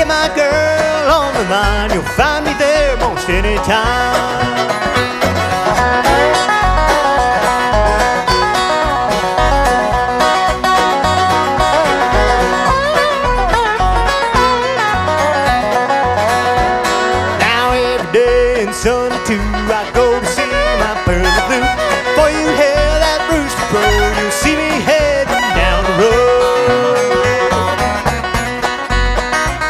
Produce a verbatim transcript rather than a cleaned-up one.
get my girl on the mind, you'll find me there most any time. Now every day in Sunny two I go